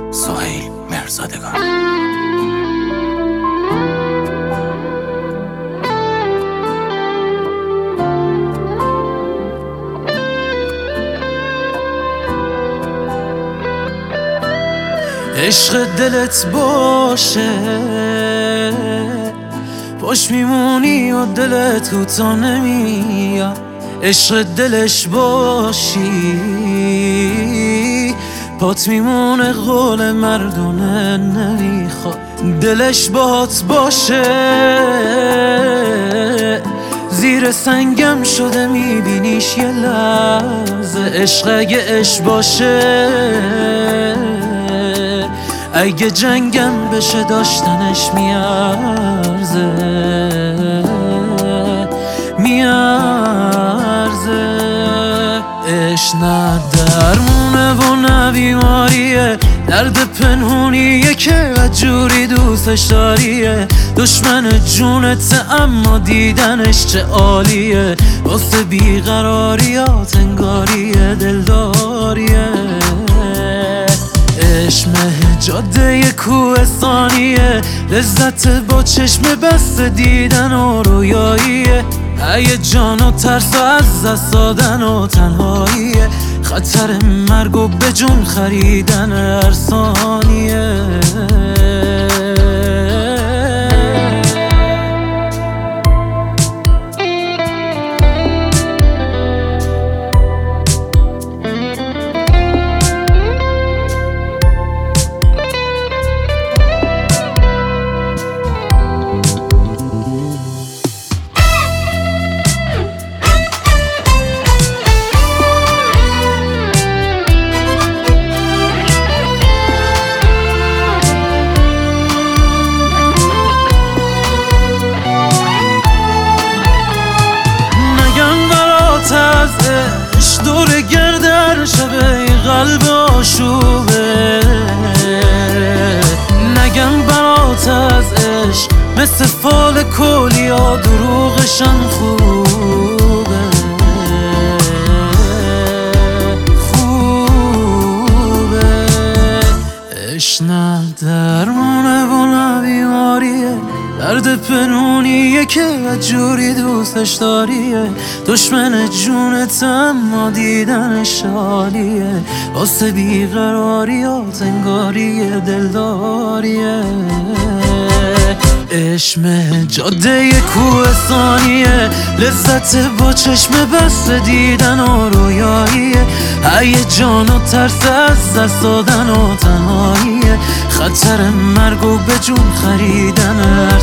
سهیل مرزادگان. عشق دلت باشه باش میمونی و دلت کوتا نمیاد. عشق دلش باشی پات میمونه، قول مردونه نمیخواد. دلش باهات باشه زیر سنگم شده میبینیش یه لحظه. عشق اگه عشق باشه اگه جنگم بشه داشتنش میارزه عشق نه درمونه و نه بیماریه، درد پنهونیه که جوری دوستش داریه. دشمن جونت اما دیدنش چه عالیه، واسه بیقراریات انگاریه دلداریه. عشق جاده کوهستانیه، لذت با چشم بسته دیدن و رویاییه. هیجان و ترس و از دست دادن و تنهاییه، خطر مرگ و به جون خریدن هر ثانیه. دور گردر شبه قلب آشوبه، نگم برات از عشق مثل فال کلیا دروغشم خوبه. عشق نه درمونه و نه بیماریه، درد پنهونیه که جوری دوستش داریه. دشمن جونت اما دیدنش عالیه، واسه بیقراریات انگاریه دلداریه. عشق جاده کوهستانیه، لذت با چشم بسته دیدن و رویاییه. هیجان و ترس از دست دادن و تنهاییه، خطر مرگ و به جون خریدن